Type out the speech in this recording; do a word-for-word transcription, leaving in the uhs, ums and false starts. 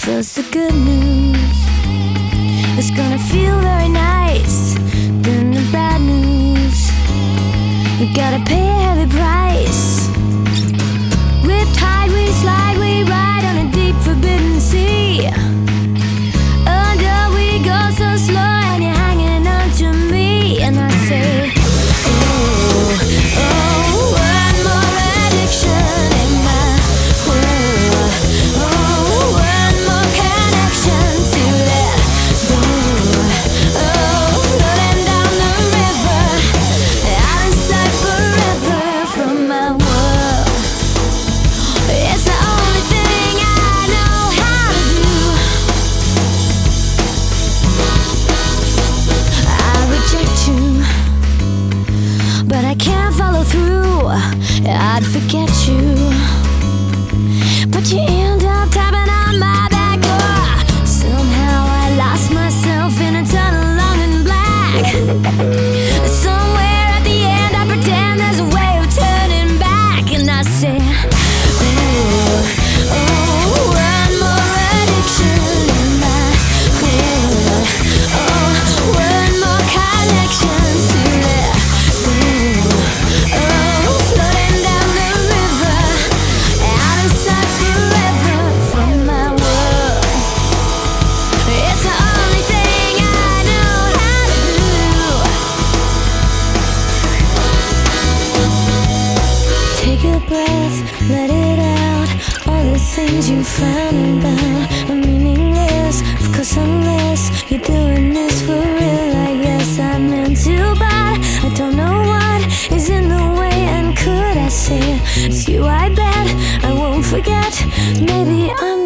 First the good news, it's gonna feel very nice. Then the bad news, you gotta pay a heavy price. Riptide, we slide, we ride on a deep forbidden sea. Under we go so slow and you're hanging on to me. And I say, oh, oh, one more addiction in my world. Oh, one more connection to let go. Oh, floating down the river, out of sight forever from my world. It's the only thing I know how to do. I reject you, but I can't follow through. I'd forget you, but you end up tapping on my back door. Somehow I lost myself in a tunnel long and black. Somewhere at the end I pretend there's a way of turning back. And I say, oh, oh, one more addiction in my world. Oh, one more connection to let go. Oh, floating down the river, out of sight forever from my world. It's the only thing I know how to do. Take a breath, let it out. All the things you found about are meaningless, of course, unless you're doing this for real. I guess I meant to, but I don't know what is in the way. And could I say it's you? I bet I won't forget. Maybe I'm